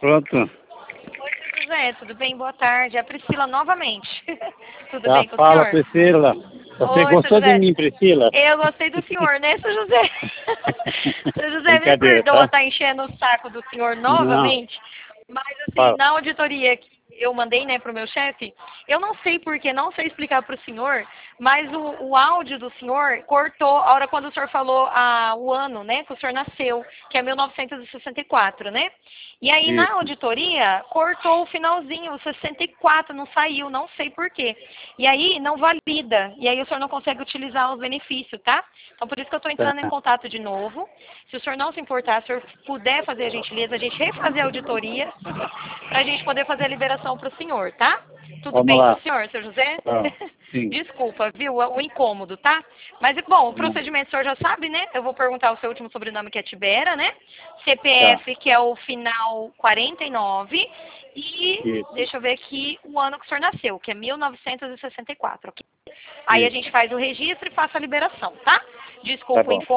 Pronto. Oi, seu José, tudo bem? Boa tarde. É a Priscila novamente. Tudo Já bem com o fala, senhor? Priscila. Você Oi, gostou seu de José. mim, Priscila? Eu gostei do senhor, né, seu José? Seu José, me Brincadeira, perdoa tá? estar enchendo o saco do senhor Não, novamente, mas assim, fala. na auditoria que eu mandei, né, pro meu chefe, eu não sei porquê, não sei explicar pro senhor, mas o áudio do senhor cortou a hora quando o senhor falou o ano, né, que o senhor nasceu, que é 1964, né? E aí na Isso. auditoria cortou o finalzinho, o 64 não saiu, não sei porquê. E aí não valida, e aí o senhor não consegue utilizar os benefícios, tá? Então por isso que eu estou entrando em Tá. contato de novo. Se o senhor não se importar, se o senhor puder fazer a gentileza, a gente refazer a auditoria, para a gente poder fazer a liberação para o senhor, tá? Tudo Vamos bem com lá. o senhor, seu José? Ah, sim. Desculpa, viu? O incômodo, tá? Mas, bom, o Não. procedimento o senhor já sabe, né? Eu vou perguntar o seu último sobrenome, que é Tibera, né? Tá. CPF, que é o final 49. E Isso. deixa eu ver aqui o ano que o senhor nasceu, que é 1964, ok? Aí a Isso. gente faz o registro e passa a liberação, tá? Tá Desculpa o bom. informe.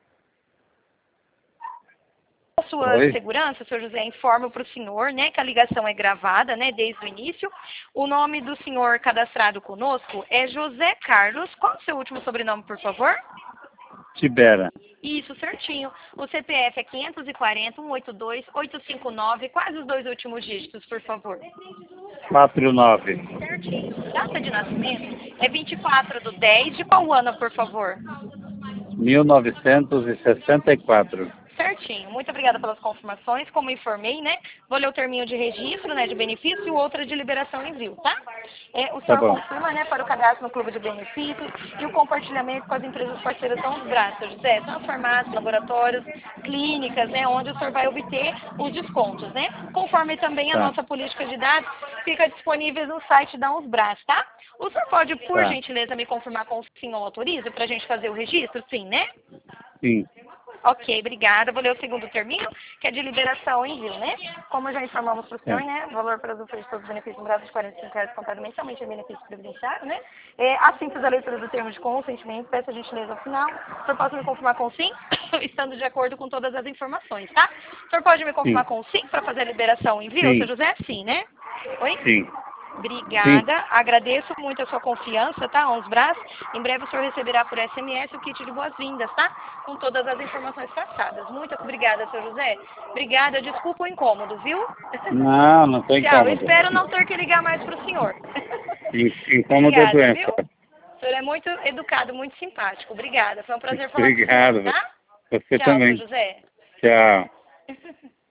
Sua Oi? segurança, senhor José, informo para o senhor, né, que a ligação é gravada, né, desde o início. O nome do senhor cadastrado conosco é José Carlos. Qual o seu último sobrenome, por favor? Tibera. Isso, certinho. O CPF é 540 182 859. Quais os dois últimos dígitos, por favor? 49. Certinho. Data de nascimento é 24/10. De qual ano, por favor? 1964. Certinho. Muito obrigada pelas confirmações. Como informei, né? Vou ler o terminho de registro, né, de benefício e o outro de liberação em envio, tá? O Tá senhor bom. confirma, né, para o cadastro no clube de benefícios e o compartilhamento com as empresas parceiras são os braços, José. São as farmácias, laboratórios, clínicas, né, onde o senhor vai obter os descontos, né? Conforme também a Tá. nossa política de dados fica disponível no site da Unsbras, tá? O senhor pode, por Tá. gentileza, me confirmar com o sim ou autoriza para a gente fazer o registro? Sim, né? Sim. Ok, obrigada. Vou ler o segundo termino, que é de liberação em envio, né? Como já informamos para o senhor, É. né? Valor para usufruir de todos os benefícios no grau de R$ 45 contado mensalmente em benefício previdenciário, né? A simples a leitura do termo de consentimento, peço a gentileza ao final. O senhor pode me confirmar com sim, estando de acordo com todas as informações, tá? O senhor pode me Sim. confirmar com sim para fazer a liberação em envio, seu Sim. José? Sim, né? Oi? Sim. Sim. Obrigada, agradeço muito a sua confiança, tá? Uns braços. Em breve o senhor receberá por SMS o kit de boas-vindas, tá? Com todas as informações passadas. Muito obrigada, seu José. Obrigada, desculpa o incômodo, viu? Não, não tem Tchau, incômodo. espero não ter que ligar mais pro senhor. Incômodo é Obrigada, doença. viu? O senhor é muito educado, muito simpático. Obrigada, foi um prazer falar com o senhor, Obrigado. tá? Você Tchau, seu também. José. Tchau.